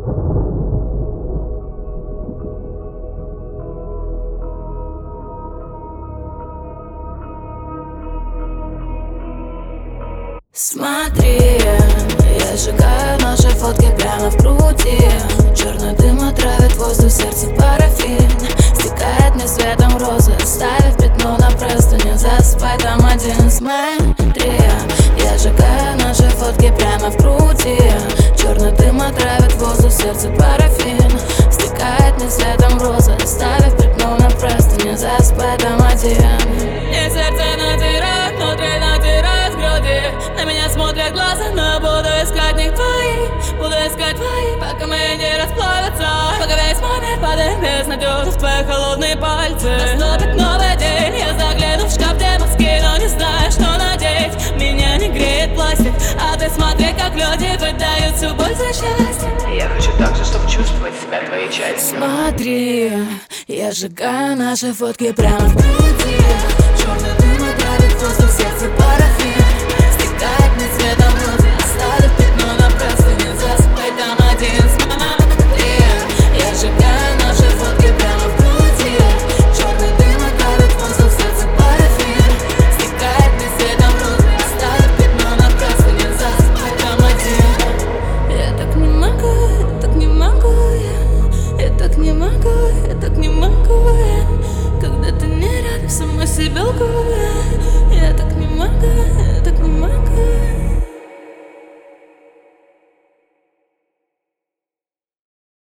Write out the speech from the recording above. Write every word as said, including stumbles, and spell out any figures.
Смотри, я сжигаю наши фотки прямо в груди. Черный дым отравит воздух, сердце парафин. Стекает мне светом розы, оставив пятно на простыне. Засыпай там один. Смотри, я сжигаю наши фотки прямо в груди. Черный дым отравит воздух, сердце парафин. Стекает мне светом розы, оставив пятно на простыне. Засыпай там один. Мне сердце натирает, внутри натирает груди. На меня смотрят глаза, но буду искать них твои. Буду искать твои, пока мои не расплавятся. Пока весь мой мир падает безнадежно в твои холодные пальцы. Наступит новый день, я загляну в шкаф, где мозги, но не знаю, что надеть. Меня не греет пластик, а ты смотри, как люди выдают всю боль за счастье. Я хочу так же, чтобы чувствовать себя твоей частью. Смотри, я сжигаю наши фотки прямо в груди. Черный дым отравит воздух, сердце парафин. Стекает мне цветом розы, оставит пятно на простыне. Засыпай там один. Смотри, я сжигаю наши фотки прямо в груди. Черный дым отравит воздух, сердце парафин. Стекает мне цветом розы, оставит пятно на простыне. Засыпай там один. Я так не могу, я так не могу, я, я так не могу, я так не могу, я, когда ты не рядом, сама себя лгу.